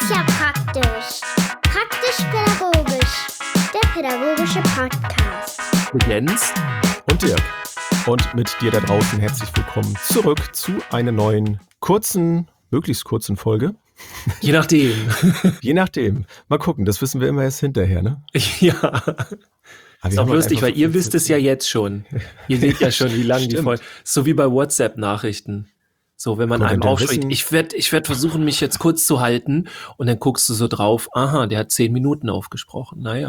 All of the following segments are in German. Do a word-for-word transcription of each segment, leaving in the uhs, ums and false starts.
ist ja praktisch. Praktisch-pädagogisch. Der pädagogische Podcast. Mit Jens und Dirk. Und mit dir da draußen herzlich willkommen zurück zu einer neuen, kurzen, möglichst kurzen Folge. Je nachdem. Je nachdem. Mal gucken, das wissen wir immer erst hinterher, ne? Ja. Aber ist auch lustig, weil ihr wisst es ja jetzt schon. Ihr seht ja schon, wie lang die Folge. So wie bei WhatsApp-Nachrichten. So, wenn man Guck, einem wenn wir aufschreibt, wissen- ich werde ich werd versuchen, mich jetzt kurz zu halten, und dann guckst du so drauf, aha, der hat zehn Minuten aufgesprochen. Naja.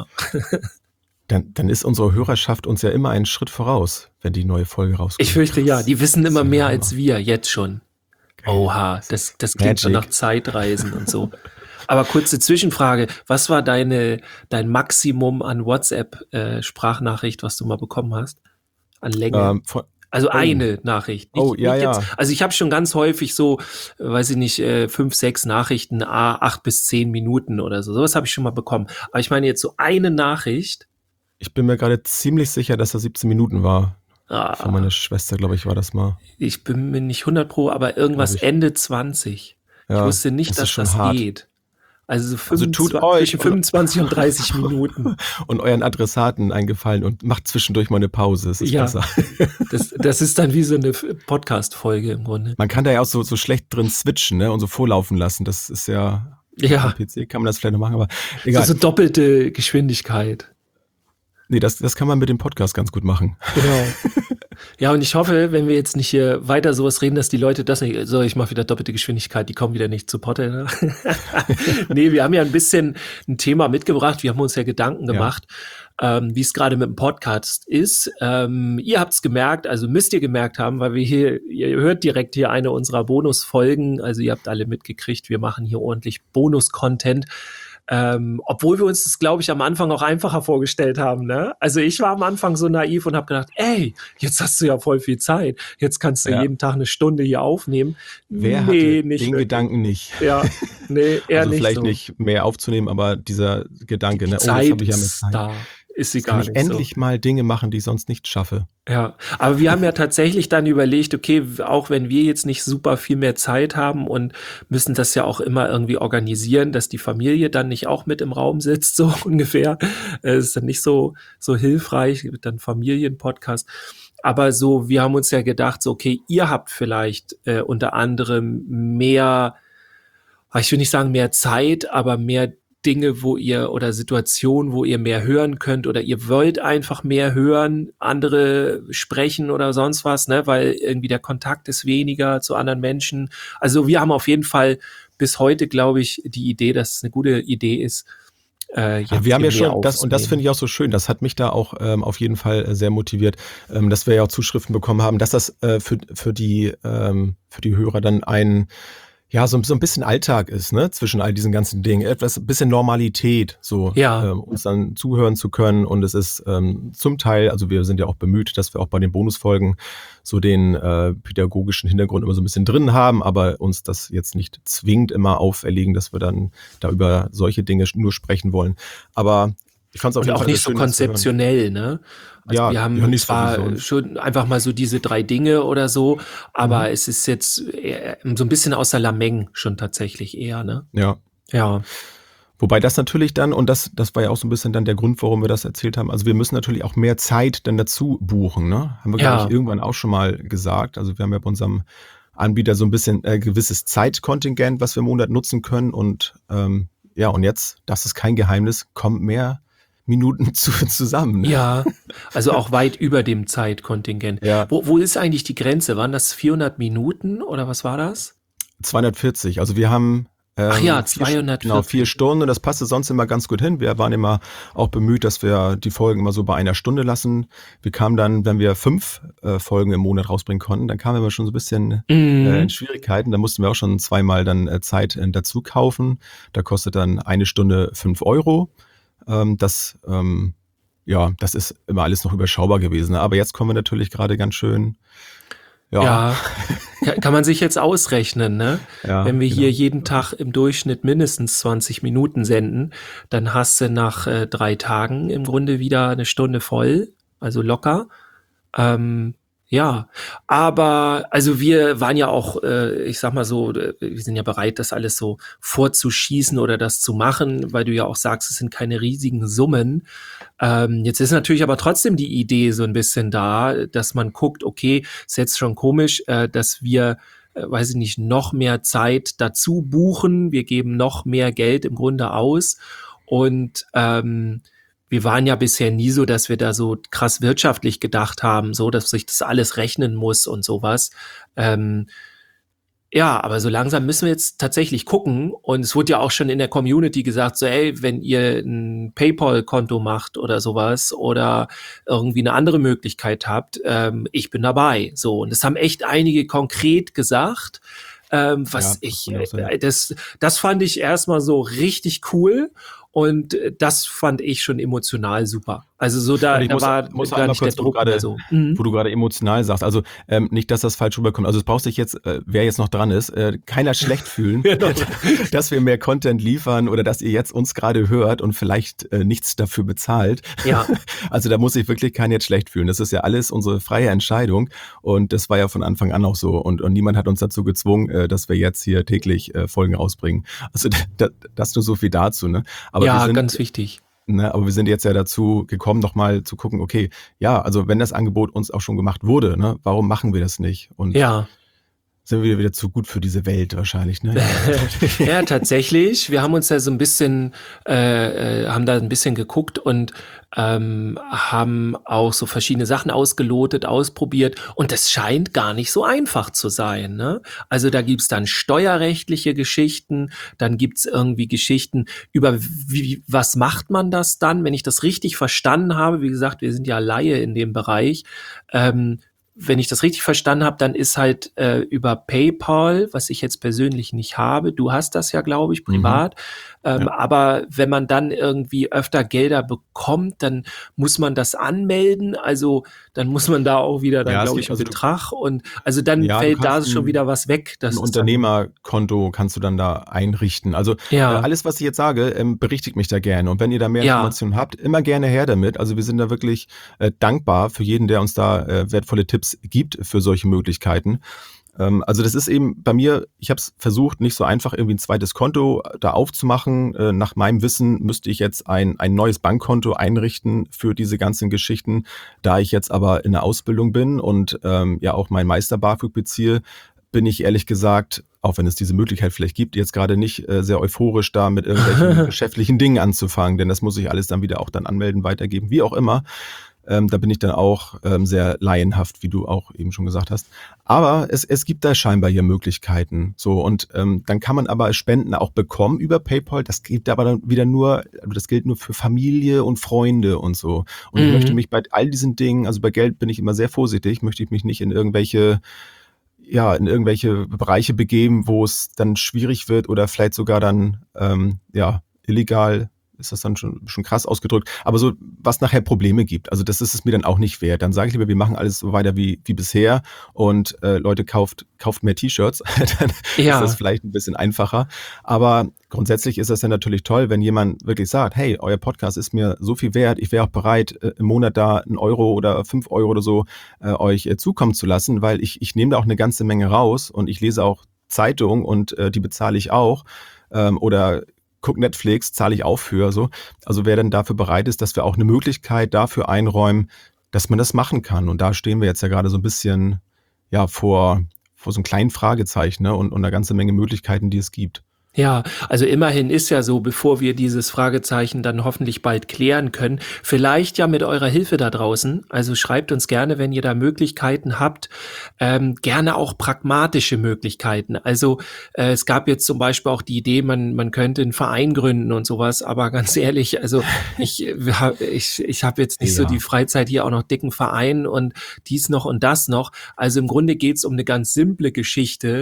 Dann, dann ist unsere Hörerschaft uns ja immer einen Schritt voraus, wenn die neue Folge rauskommt. Ich fürchte ja, die wissen immer Das ist ja mehr Hammer. als wir, jetzt schon. Oha, das, das klingt schon nach Magic. Zeitreisen und so. Aber kurze Zwischenfrage, was war deine, dein Maximum an WhatsApp-Sprachnachricht, was du mal bekommen hast? An Länge? Ähm, von, Also Oh. eine Nachricht. Nicht, Oh, ja, nicht jetzt, ja. also ich habe schon ganz häufig so, äh, weiß ich nicht, äh, fünf, sechs Nachrichten, ah, acht bis zehn Minuten oder so. Sowas habe ich schon mal bekommen. Aber ich meine jetzt so eine Nachricht. ich bin mir gerade ziemlich sicher, dass das siebzehn Minuten war. Von Ah, meiner Schwester, glaube ich, war das mal. ich bin mir nicht hundert pro, aber irgendwas Glaub ich. Ende zwanzig. Ja, Ich wusste nicht, das ist dass schon das hart. geht. Also, so Also tut fünfundzwanzig, euch zwischen fünfundzwanzig und dreißig Minuten. Und euren Adressaten einen Gefallen und macht zwischendurch mal eine Pause. Es ist Ja. besser. Das, das ist dann wie so eine Podcast-Folge im Grunde. Man kann da ja auch so, so schlecht drin switchen, ne? Und so vorlaufen lassen. Das ist ja, Ja, am P C kann man das vielleicht noch machen, aber so, egal. so doppelte Geschwindigkeit. Nee, das, das kann man mit dem Podcast ganz gut machen. Genau. Ja, und ich hoffe, wenn wir jetzt nicht hier weiter sowas reden, dass die Leute das nicht, so, ich mache wieder doppelte Geschwindigkeit, die kommen wieder nicht zu Potte. Ne? Nee, wir haben ja ein bisschen ein Thema mitgebracht, wir haben uns ja Gedanken Ja. gemacht, ähm, wie es gerade mit dem Podcast ist. Ähm, ihr habt es gemerkt, also müsst ihr gemerkt haben, weil wir hier, ihr hört direkt hier eine unserer Bonusfolgen, also ihr habt alle mitgekriegt, wir machen hier ordentlich Bonus-Content. Ähm, obwohl wir uns das, glaube ich, am Anfang auch einfacher vorgestellt haben. Ne? Also ich war am Anfang so naiv und habe gedacht, ey, jetzt hast du ja voll viel Zeit. Jetzt kannst du Ja. jeden Tag eine Stunde hier aufnehmen. Wer nee, hatte nicht den wirklich. Gedanken nicht? Ja, nee, eher Also nicht vielleicht so. nicht mehr aufzunehmen, aber dieser Gedanke, Die ne? Oh, jetzt Zeit habe ich ja mehr ist Zeit. da. Ist sie Jetzt kann gar ich nicht endlich mal Dinge machen, die ich sonst nicht schaffe. so. Ja, aber wir haben ja tatsächlich dann überlegt, okay, auch wenn wir jetzt nicht super viel mehr Zeit haben und müssen das ja auch immer irgendwie organisieren, dass die Familie dann nicht auch mit im Raum sitzt, so ungefähr. Es ist dann nicht so, so hilfreich, wird dann Familienpodcast. Aber so, wir haben uns ja gedacht, so, okay, ihr habt vielleicht äh, unter anderem mehr, ich will nicht sagen mehr Zeit, aber mehr Dinge, wo ihr oder Situationen, wo ihr mehr hören könnt oder ihr wollt einfach mehr hören, andere sprechen oder sonst was, ne, weil irgendwie der Kontakt ist weniger zu anderen Menschen. Also wir haben auf jeden Fall bis heute, glaube ich, die Idee, dass es eine gute Idee ist. Äh, Ja, wir haben ja schon, das, und das aufzunehmen. finde ich auch so schön, das hat mich da auch ähm, auf jeden Fall äh, sehr motiviert, ähm, dass wir ja auch Zuschriften bekommen haben, dass das äh, für, für, die, ähm, für die Hörer dann ein, ja, so, so ein bisschen Alltag ist, ne, zwischen all diesen ganzen Dingen, etwas, ein bisschen Normalität, so, Ja. ähm, uns dann zuhören zu können, und es ist ähm, zum Teil, also wir sind ja auch bemüht, dass wir auch bei den Bonusfolgen so den äh, pädagogischen Hintergrund immer so ein bisschen drin haben, aber uns das jetzt nicht zwingend immer auferlegen, dass wir dann da über solche Dinge nur sprechen wollen. Aber ich fand es auf Und jeden auch Fall nicht so sehr schön, das zu hören. konzeptionell, ne? Also Ja, wir haben ja, nicht zwar sowieso. schon einfach mal so diese drei Dinge oder so, aber Mhm. es ist jetzt eher so ein bisschen außer Lameng schon tatsächlich eher, ne? Ja. Ja. Wobei das natürlich dann, und das, das war ja auch so ein bisschen dann der Grund, warum wir das erzählt haben, also wir müssen natürlich auch mehr Zeit dann dazu buchen, ne? Haben wir, Ja. glaube ich, irgendwann auch schon mal gesagt. Also wir haben ja bei unserem Anbieter so ein bisschen äh, gewisses Zeitkontingent, was wir im Monat nutzen können, und ähm, ja, und jetzt, das ist kein Geheimnis, kommt mehr Minuten zu, zusammen. Ne? Ja, also auch weit über dem Zeitkontingent. Ja, Wo, wo ist eigentlich die Grenze? Waren das vierhundert Minuten oder was war das? zweihundertvierzig. Also wir haben ähm, Ach ja, vier, zweihundertvierzig. genau, vier Stunden, und das passte sonst immer ganz gut hin. Wir waren immer auch bemüht, dass wir die Folgen immer so bei einer Stunde lassen. Wir kamen dann, wenn wir fünf äh, Folgen im Monat rausbringen konnten, dann kamen wir schon so ein bisschen Mhm. äh, in Schwierigkeiten. Da mussten wir auch schon zweimal dann äh, Zeit äh, dazu kaufen. Da kostet dann eine Stunde fünf Euro. Ähm, das, ähm, ja, das ist immer alles noch überschaubar gewesen. Ne? Aber jetzt kommen wir natürlich gerade ganz schön. Ja, Ja, Ka- kann man sich jetzt ausrechnen, ne? ja, Wenn wir genau. hier jeden Tag im Durchschnitt mindestens zwanzig Minuten senden, dann hast du nach äh, drei Tagen im Grunde wieder eine Stunde voll, also locker. Ähm, Ja, aber also wir waren ja auch, äh, ich sag mal so, äh, wir sind ja bereit, das alles so vorzuschießen oder das zu machen, weil du ja auch sagst, es sind keine riesigen Summen. Ähm, jetzt ist natürlich aber trotzdem die Idee so ein bisschen da, dass man guckt, okay, ist jetzt schon komisch, äh, dass wir, äh, weiß ich nicht, noch mehr Zeit dazu buchen. Wir geben noch mehr Geld im Grunde aus und ähm, wir waren ja bisher nie so, dass wir da so krass wirtschaftlich gedacht haben, so, dass sich das alles rechnen muss und sowas. Ähm, ja, aber so langsam müssen wir jetzt tatsächlich gucken. Und es wurde ja auch schon in der Community gesagt, so, ey, wenn ihr ein PayPal-Konto macht oder sowas oder irgendwie eine andere Möglichkeit habt, ähm, ich bin dabei. So, und das haben echt einige konkret gesagt. Ähm, Ja, was das ich, kann auch sein. äh, das, das fand ich erstmal so richtig cool. Und äh, das fand ich schon emotional super. Also so da, Und ich da muss, war muss gar einmal nicht der kurz, wo du Druck mehr gerade, so. Mhm. wo du gerade emotional sagst, also ähm, nicht, dass das falsch rüberkommt. Also es braucht sich jetzt, äh, wer jetzt noch dran ist, äh, keiner schlecht fühlen, Genau. dass wir mehr Content liefern oder dass ihr jetzt uns gerade hört und vielleicht äh, nichts dafür bezahlt. Ja, Also da muss sich wirklich keiner jetzt schlecht fühlen. Das ist ja alles unsere freie Entscheidung und das war ja von Anfang an auch so und, und niemand hat uns dazu gezwungen, äh, dass wir jetzt hier täglich äh, Folgen rausbringen. Also da, das nur so viel dazu, ne? Aber wir ja, sind ganz wichtig. Ne, aber wir sind jetzt ja dazu gekommen, nochmal zu gucken, okay, ja, also wenn das Angebot uns auch schon gemacht wurde, ne, warum machen wir das nicht? Und Ja. sind wir wieder zu gut für diese Welt wahrscheinlich, ne? Ja, tatsächlich. Wir haben uns da so ein bisschen, äh, äh, haben da ein bisschen geguckt und ähm, haben auch so verschiedene Sachen ausgelotet, ausprobiert. Und das scheint gar nicht so einfach zu sein, ne? Also da gibt's dann steuerrechtliche Geschichten, dann gibt's irgendwie Geschichten über, wie, was macht man das dann, wenn ich das richtig verstanden habe. Wie gesagt, wir sind ja Laie in dem Bereich. Ähm, Wenn ich das richtig verstanden habe, dann ist halt äh, über PayPal, was ich jetzt persönlich nicht habe, du hast das ja, glaube ich, privat, ähm, Ja. aber wenn man dann irgendwie öfter Gelder bekommt, dann muss man das anmelden, also dann muss man da auch wieder dann, Ja, es glaube gibt- ich, einen also du- Betrag und also dann Ja, du fällt da kannst schon ein- wieder was weg. Das Ein ist dann, Unternehmerkonto kannst du dann da einrichten. Also Ja. äh, alles, was ich jetzt sage, ähm, berichtigt mich da gerne. Und wenn ihr da mehr Ja. Informationen habt, immer gerne her damit. Also wir sind da wirklich äh, dankbar für jeden, der uns da äh, wertvolle Tipps gibt für solche Möglichkeiten. Ähm, also das ist eben bei mir, ich habe es versucht, nicht so einfach irgendwie ein zweites Konto da aufzumachen. Äh, nach meinem Wissen müsste ich jetzt ein, ein neues Bankkonto einrichten für diese ganzen Geschichten. Da ich jetzt aber in der Ausbildung bin und ähm, ja auch mein Meister BAföG beziehe, bin ich ehrlich gesagt, auch wenn es diese Möglichkeit vielleicht gibt, jetzt gerade nicht äh, sehr euphorisch da mit irgendwelchen geschäftlichen Dingen anzufangen, denn das muss ich alles dann wieder auch dann anmelden, weitergeben, wie auch immer. Ähm, da bin ich dann auch ähm, sehr laienhaft, wie du auch eben schon gesagt hast. Aber es, es gibt da scheinbar hier Möglichkeiten. So und ähm, dann kann man aber Spenden auch bekommen über PayPal. Das gilt aber dann wieder nur, das gilt nur für Familie und Freunde und so. Und Mhm. ich möchte mich bei all diesen Dingen, also bei Geld bin ich immer sehr vorsichtig, möchte ich mich nicht in irgendwelche ja, in irgendwelche Bereiche begeben, wo es dann schwierig wird oder vielleicht sogar dann, ähm, ja, illegal ist das dann schon, schon krass ausgedrückt, aber so, was nachher Probleme gibt. Also das ist es mir dann auch nicht wert. Dann sage ich lieber, wir machen alles so weiter wie, wie bisher und äh, Leute, kauft, kauft mehr T-Shirts, dann Ja. ist das vielleicht ein bisschen einfacher. Aber grundsätzlich ist das ja natürlich toll, wenn jemand wirklich sagt, hey, euer Podcast ist mir so viel wert, ich wäre auch bereit, äh, im Monat da einen Euro oder fünf Euro oder so äh, euch äh, zukommen zu lassen, weil ich, ich nehme da auch eine ganze Menge raus und ich lese auch Zeitung und äh, die bezahle ich auch ähm, oder guck Netflix, zahle ich auch für. So. Also wer dann dafür bereit ist, dass wir auch eine Möglichkeit dafür einräumen, dass man das machen kann. Und da stehen wir jetzt ja gerade so ein bisschen ja, vor, vor so einem kleinen Fragezeichen, ne? und, und einer ganze Menge Möglichkeiten, die es gibt. Ja, also immerhin ist ja so, bevor wir dieses Fragezeichen dann hoffentlich bald klären können, vielleicht ja mit eurer Hilfe da draußen, also schreibt uns gerne, wenn ihr da Möglichkeiten habt, ähm, gerne auch pragmatische Möglichkeiten. Also äh, es gab jetzt zum Beispiel auch die Idee, man man könnte einen Verein gründen und sowas, aber ganz ehrlich, also ich wir hab- ich, ich habe jetzt nicht so Ja. die Freizeit, hier auch noch dicken Verein und dies noch und das noch. Also im Grunde geht's um eine ganz simple Geschichte,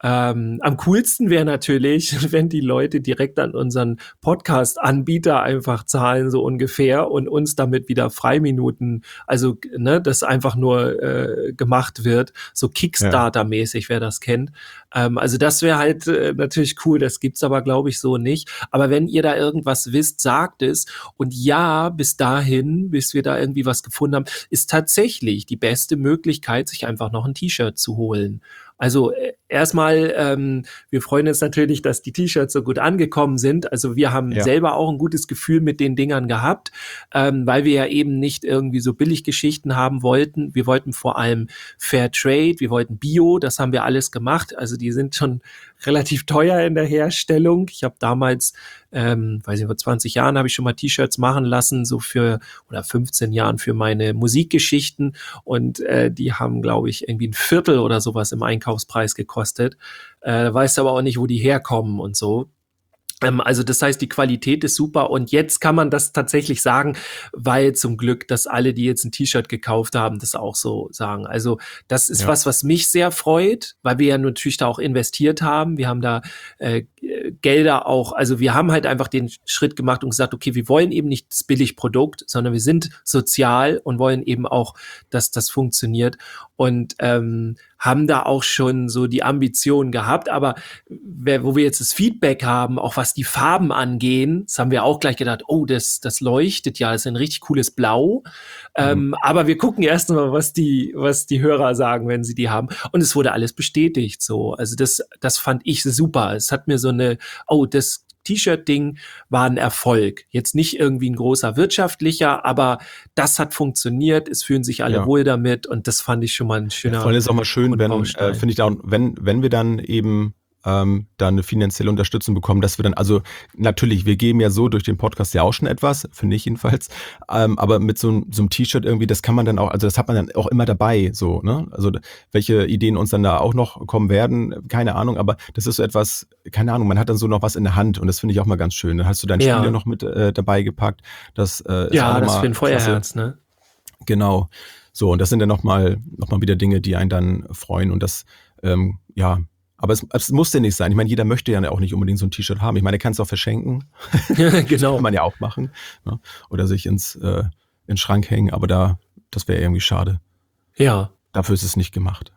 Ähm, am coolsten wäre natürlich, wenn die Leute direkt an unseren Podcast-Anbieter einfach zahlen, so ungefähr, und uns damit wieder Freiminuten, also ne, das einfach nur äh, gemacht wird, so Kickstarter-mäßig, wer das kennt. Ähm, also das wäre halt äh, natürlich cool, das gibt's aber, glaube ich, so nicht. Aber wenn ihr da irgendwas wisst, sagt es. Und ja, bis dahin, bis wir da irgendwie was gefunden haben, ist tatsächlich die beste Möglichkeit, sich einfach noch ein T-Shirt zu holen. Also äh, erstmal, ähm, wir freuen uns natürlich, dass die T-Shirts so gut angekommen sind. Also wir haben Ja. selber auch ein gutes Gefühl mit den Dingern gehabt, ähm, weil wir ja eben nicht irgendwie so Billiggeschichten haben wollten. Wir wollten vor allem Fair Trade, wir wollten Bio, das haben wir alles gemacht. Also die sind schon relativ teuer in der Herstellung. Ich habe damals, ähm, weiß ich, vor zwanzig Jahren habe ich schon mal T-Shirts machen lassen, so für, oder fünfzehn Jahren für meine Musikgeschichten. Und äh, die haben, glaube ich, irgendwie ein Viertel oder sowas im Einkaufspreis gekostet. Äh, weiß aber auch nicht, wo die herkommen und so. Ähm, also das heißt, die Qualität ist super und jetzt kann man das tatsächlich sagen, weil zum Glück, dass alle, die jetzt ein T-Shirt gekauft haben, das auch so sagen. Also das ist Ja. was, was mich sehr freut, weil wir ja natürlich da auch investiert haben. Wir haben da äh, Gelder auch, also wir haben halt einfach den Schritt gemacht und gesagt, okay, wir wollen eben nicht das Billigprodukt, sondern wir sind sozial und wollen eben auch, dass das funktioniert und ähm, haben da auch schon so die Ambition gehabt, aber wer, wo wir jetzt das Feedback haben, auch was die Farben angehen, das haben wir auch gleich gedacht, oh, das, das leuchtet ja, das ist ein richtig cooles Blau, mhm. ähm, aber wir gucken erst mal, was die, was die Hörer sagen, wenn sie die haben und es wurde alles bestätigt, so, also das, das fand ich super, es hat mir so eine, oh, das T-Shirt-Ding war ein Erfolg. Jetzt nicht irgendwie ein großer wirtschaftlicher, aber das hat funktioniert, es fühlen sich alle Ja. wohl damit und das fand ich schon mal ein schöner Ja, vor allem ist auch mal schön, wenn, Grundbaustein. äh, finde ich auch, wenn, wenn wir dann eben ähm, da eine finanzielle Unterstützung bekommen, dass wir dann, also natürlich, wir geben ja so durch den Podcast ja auch schon etwas, finde ich jedenfalls, ähm, aber mit so, einem- so einem T-Shirt irgendwie, das kann man dann auch, also das hat man dann auch immer dabei, so, ne? Also welche Ideen uns dann da auch noch kommen werden, keine Ahnung, aber das ist so etwas, keine Ahnung, man hat dann so noch was in der Hand und das finde ich auch mal ganz schön. Dann hast du deinen Ja. Spieler noch mit äh, dabei gepackt, das äh, ist auch Ja, noch das mal für ein klasse. Feuerherz, ne? Genau. So, und das sind dann nochmal noch mal wieder Dinge, die einen dann freuen. Und das, ähm, ja, aber es, es muss ja nicht sein. Ich meine, jeder möchte ja auch nicht unbedingt so ein T-Shirt haben. Ich meine, er kann es auch verschenken. Genau. Kann man ja auch machen. Ne? Oder sich ins, äh, in den Schrank hängen. Aber da, das wäre irgendwie schade. Ja, Dafür ist es nicht gemacht.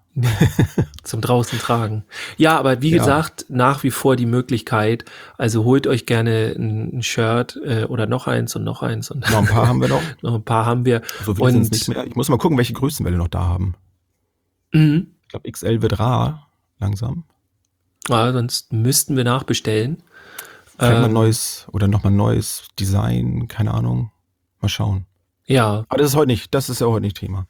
zum draußen tragen. Ja, aber wie Ja. gesagt, nach wie vor die Möglichkeit, also holt euch gerne ein, ein Shirt äh, oder noch eins und noch eins und Noch ein paar haben wir noch. noch ein paar haben wir. So viele sind es Und nicht mehr. Ich muss mal gucken, welche Größen wir denn noch da haben. mhm. Ich glaube, X L wird rar. Langsam. Ja, sonst müssten wir nachbestellen. Vielleicht mal Ähm, neues oder nochmal neues Design. Keine Ahnung. Mal schauen. Ja, Aber das ist heute nicht, das ist ja heute nicht Thema.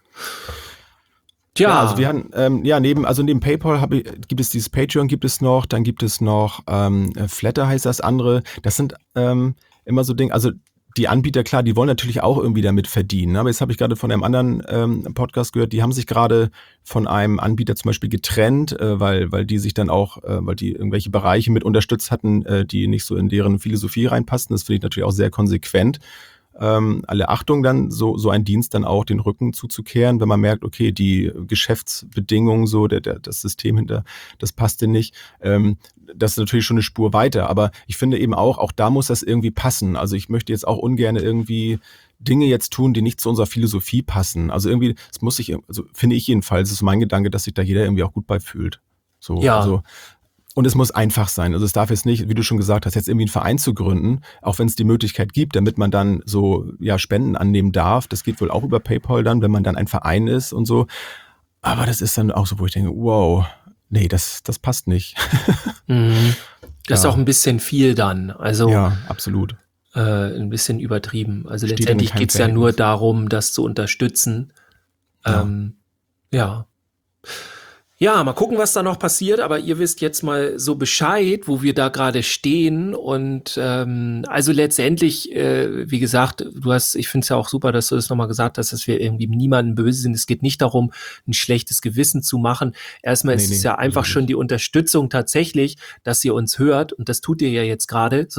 tja, Ja, also wir hatten, ähm, ja, neben, also neben PayPal hab ich, gibt es dieses Patreon, gibt es noch, dann gibt es noch ähm, Flatter heißt das andere. Das sind ähm, immer so Dinge, also die Anbieter, klar, die wollen natürlich auch irgendwie damit verdienen. Ne? Aber jetzt habe ich gerade von einem anderen ähm, Podcast gehört, die haben sich gerade von einem Anbieter zum Beispiel getrennt, äh, weil, weil die sich dann auch, äh, weil die irgendwelche Bereiche mit unterstützt hatten, äh, die nicht so in deren Philosophie reinpassten. Das finde ich natürlich auch sehr konsequent. Ähm, alle Achtung dann, so, so ein Dienst dann auch den Rücken zuzukehren, wenn man merkt, okay, die Geschäftsbedingungen, so, der, der, das System hinter, das passte nicht. Ähm, das ist natürlich schon eine Spur weiter, aber ich finde eben auch, auch da muss das irgendwie passen. Also ich möchte jetzt auch ungern irgendwie Dinge jetzt tun, die nicht zu unserer Philosophie passen. Also irgendwie, es muss sich, also finde ich jedenfalls, das ist mein Gedanke, dass sich da jeder irgendwie auch gut bei fühlt. So, Ja. also, und es muss einfach sein. Also es darf jetzt nicht, wie du schon gesagt hast, jetzt irgendwie einen Verein zu gründen, auch wenn es die Möglichkeit gibt, damit man dann so ja Spenden annehmen darf. Das geht wohl auch über PayPal dann, wenn man dann ein Verein ist und so. Aber das ist dann auch so, wo ich denke, wow, nee, das, das passt nicht. mhm. das ist Ja. auch ein bisschen viel dann. Also Ja, absolut. äh, ein bisschen übertrieben. Also Steht letztendlich in keinem geht's ja nur Verhältnis. darum, das zu unterstützen. Ja. Ähm, ja. Ja, mal gucken, was da noch passiert, aber ihr wisst jetzt mal so Bescheid, wo wir da gerade stehen und ähm, also letztendlich, äh, wie gesagt, du hast, ich finde es ja auch super, dass du das nochmal gesagt hast, dass wir irgendwie niemandem böse sind. Es geht nicht darum, ein schlechtes Gewissen zu machen. Erstmal Nee, ist es nee, ja einfach absolut schon nicht. die Unterstützung tatsächlich, dass ihr uns hört und das tut ihr ja jetzt gerade, sonst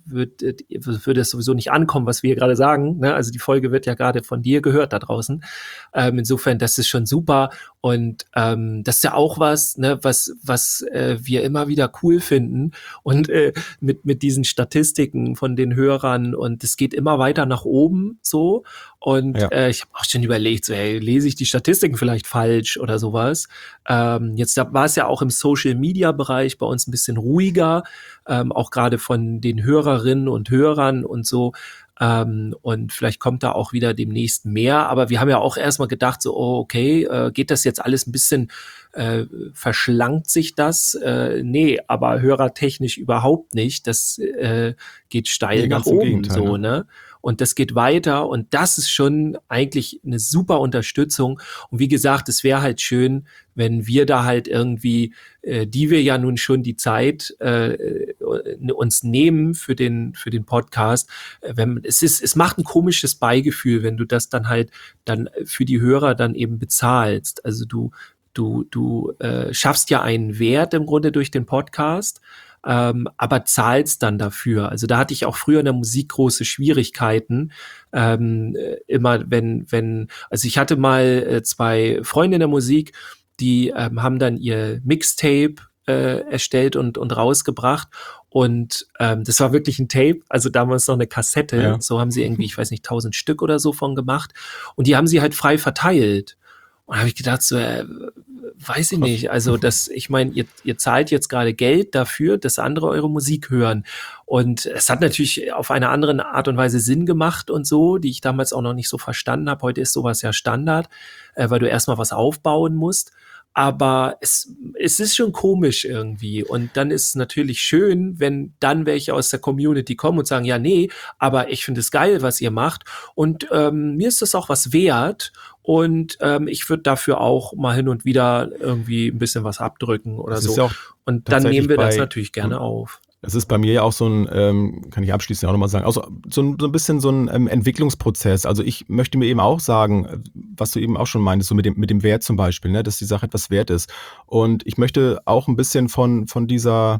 wird, würde es sowieso nicht ankommen, was wir hier gerade sagen. Ne? Also die Folge wird ja gerade von dir gehört da draußen. Ähm, insofern, das ist schon super. Und ähm, das ist ja auch was, ne, was, was äh, wir immer wieder cool finden. Und äh, mit, mit diesen Statistiken von den Hörern und es geht immer weiter nach oben so. Und Ja. äh, ich habe auch schon überlegt, so, hey, lese ich die Statistiken vielleicht falsch oder sowas. Ähm, jetzt da war es ja auch im Social-Media-Bereich bei uns ein bisschen ruhiger, ähm, auch gerade von den Hörerinnen und Hörern und so. Ähm, und vielleicht kommt da auch wieder demnächst mehr. Aber wir haben ja auch erstmal gedacht, so, oh, okay, äh, geht das jetzt alles ein bisschen, äh, verschlankt sich das? Äh, nee, aber hörertechnisch überhaupt nicht. Das äh, geht steil Nee, nach ganz im oben, Gegenteil, so, ne? ne? Und das geht weiter und das ist schon eigentlich eine super Unterstützung. Und wie gesagt, es wäre halt schön, wenn wir da halt irgendwie, äh, die wir ja nun schon die Zeit äh, uns nehmen für den für den Podcast, äh, wenn es ist, es macht ein komisches Beigefühl, wenn du das dann halt dann für die Hörer dann eben bezahlst. Also du du du äh, schaffst ja einen Wert im Grunde durch den Podcast. Ähm, aber zahlst dann dafür. Also da hatte ich auch früher in der Musik große Schwierigkeiten. Ähm, äh, immer wenn, wenn, also ich hatte mal äh, zwei Freunde in der Musik, die ähm, haben dann ihr Mixtape äh, erstellt und, und rausgebracht. Und ähm, das war wirklich ein Tape, also damals noch eine Kassette. Ja. So haben sie irgendwie, ich weiß nicht, tausend Stück oder so von gemacht. Und die haben sie halt frei verteilt. Und da habe ich gedacht, so, äh, weiß ich Krass. nicht, also das, ich meine, ihr, ihr zahlt jetzt gerade Geld dafür, dass andere eure Musik hören. Und es hat natürlich auf eine andere Art und Weise Sinn gemacht und so, die ich damals auch noch nicht so verstanden habe. Heute ist sowas ja Standard, äh, weil du erstmal was aufbauen musst. Aber es, es ist schon komisch irgendwie. Und dann ist es natürlich schön, wenn dann welche aus der Community kommen und sagen, ja, nee, aber ich finde es geil, was ihr macht. Und ähm, mir ist das auch was wert. Und ähm, ich würde dafür auch mal hin und wieder irgendwie ein bisschen was abdrücken oder Das so. ist ja auch Und dann tatsächlich nehmen wir das bei- natürlich gerne auf. Das ist bei mir ja auch so ein, ähm, kann ich abschließend auch nochmal sagen, also so ein, so ein bisschen so ein ähm, Entwicklungsprozess. Also ich möchte mir eben auch sagen, äh, was du eben auch schon meintest, so mit dem, mit dem Wert zum Beispiel, ne, dass die Sache etwas wert ist. Und ich möchte auch ein bisschen von, von dieser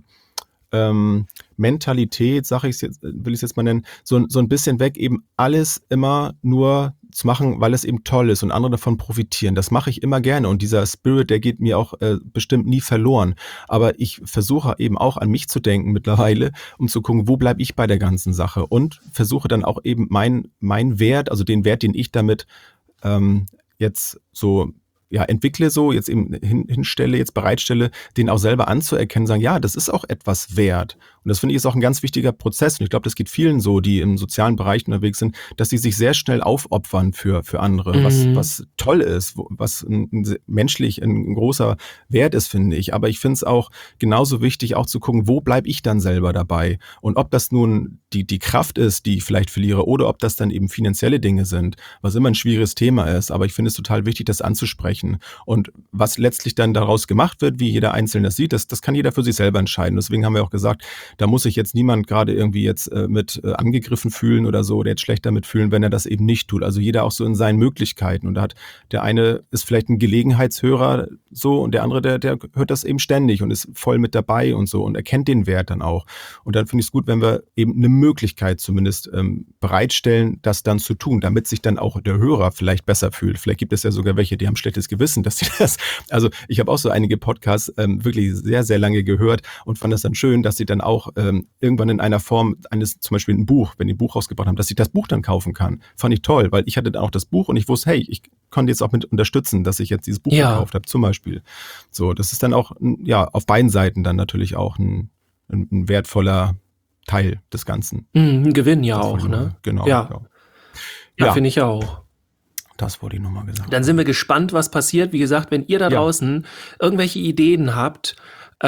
ähm, Mentalität, sage ich jetzt, will ich es jetzt mal nennen, so, so ein bisschen weg, eben alles immer nur zu machen, weil es eben toll ist und andere davon profitieren. Das mache ich immer gerne und dieser Spirit, der geht mir auch äh, bestimmt nie verloren. Aber ich versuche eben auch an mich zu denken mittlerweile, um zu gucken, wo bleibe ich bei der ganzen Sache und versuche dann auch eben mein, mein Wert, also den Wert, den ich damit ähm, jetzt so ja, entwickle so, jetzt eben hin, hinstelle, jetzt bereitstelle, den auch selber anzuerkennen, sagen, ja, das ist auch etwas wert. Und das finde ich ist auch ein ganz wichtiger Prozess. Und ich glaube, das geht vielen so, die im sozialen Bereich unterwegs sind, dass sie sich sehr schnell aufopfern für, für andere, Mhm. was, was toll ist, wo- was ein, ein, menschlich ein großer Wert ist, finde ich. Aber ich finde es auch genauso wichtig, auch zu gucken, wo bleibe ich dann selber dabei? Und ob das nun die, die Kraft ist, die ich vielleicht verliere, oder ob das dann eben finanzielle Dinge sind, was immer ein schwieriges Thema ist. Aber ich finde es total wichtig, das anzusprechen. Und was letztlich dann daraus gemacht wird, wie jeder Einzelne das sieht, das, das kann jeder für sich selber entscheiden. Deswegen haben wir auch gesagt, da muss sich jetzt niemand gerade irgendwie jetzt äh, mit äh, angegriffen fühlen oder so, oder jetzt schlecht damit fühlen, wenn er das eben nicht tut. Also jeder auch so in seinen Möglichkeiten. Und da hat der eine ist vielleicht ein Gelegenheitshörer so und der andere, der, der hört das eben ständig und ist voll mit dabei und so und erkennt den Wert dann auch. Und dann finde ich es gut, wenn wir eben eine Möglichkeit zumindest ähm, bereitstellen, das dann zu tun, damit sich dann auch der Hörer vielleicht besser fühlt. Vielleicht gibt es ja sogar welche, die haben schlechtes Gewissen, dass sie das, also ich habe auch so einige Podcasts ähm, wirklich sehr, sehr lange gehört und fand das dann schön, dass sie dann auch ähm, irgendwann in einer Form eines, zum Beispiel ein Buch, wenn die ein Buch rausgebracht haben, dass ich das Buch dann kaufen kann. Fand ich toll, weil ich hatte dann auch das Buch und ich wusste, hey, ich konnte jetzt auch mit unterstützen, dass ich jetzt dieses Buch Ja. gekauft habe, zum Beispiel. So, das ist dann auch, ja, auf beiden Seiten dann natürlich auch ein, ein, ein wertvoller Teil des Ganzen. Mhm, ein Gewinn ja Das auch, wollte ich ne? noch- Genau. Ja. Ja, Ja, Ja. finde ich auch. das wollte ich nochmal gesagt. Dann sind wir gespannt, was passiert. Wie gesagt, wenn ihr da Ja. draußen irgendwelche Ideen habt,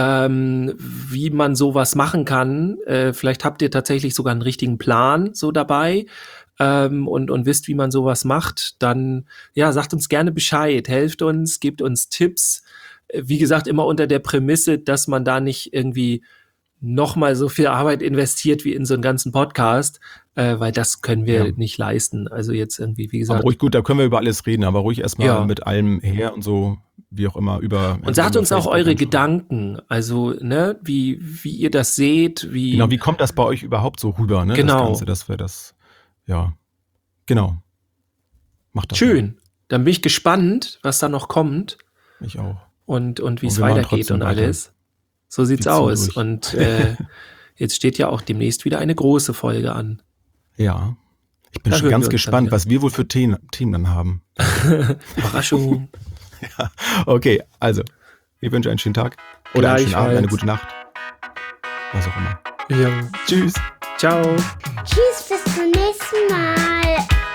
ähm, wie man sowas machen kann, äh, vielleicht habt ihr tatsächlich sogar einen richtigen Plan so dabei ähm, und, und wisst, wie man sowas macht, dann ja, sagt uns gerne Bescheid, helft uns, gebt uns Tipps. Äh, Wie gesagt, immer unter der Prämisse, dass man da nicht irgendwie nochmal so viel Arbeit investiert wie in so einen ganzen Podcast, äh, weil das können wir Ja. nicht leisten. Also jetzt irgendwie, wie Aber gesagt, ruhig gut, da können wir über alles reden, aber ruhig erstmal Ja. mit allem her und so wie auch immer, über... Und sagt über uns auch Facebook eure anschauen. Gedanken, also ne, wie, wie ihr das seht, wie... Genau, wie kommt das bei euch überhaupt so rüber, ne? Genau. Das Ganze, dass wir das, ja, genau. Macht das. Schön. Dann bin ich gespannt, was da noch kommt Mal. Ich auch. und, und wie Und es wir machen weitergeht trotzdem und weiter. alles. So sieht's Wir ziehen aus. durch. Und äh, jetzt steht ja auch demnächst wieder eine große Folge an. Ja. Ich bin Da schon hören ganz wir uns dann gespannt, wieder. was wir wohl für Themen, Themen dann haben. Überraschung. Okay, also, ich wünsche einen schönen Tag oder einen schönen Abend, eine Gleichfalls. gute Nacht. Was auch immer. Ja. Tschüss. Ciao. Tschüss, bis zum nächsten Mal.